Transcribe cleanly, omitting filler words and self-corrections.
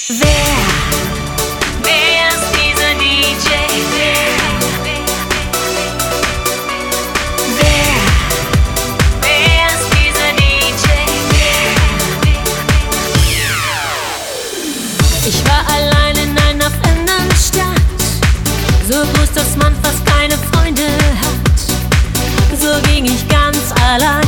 Wer ist dieser DJ? Wer ist dieser DJ? Ich war allein in einer fremden Stadt, so groß, dass man fast keine Freunde hat. So ging ich ganz allein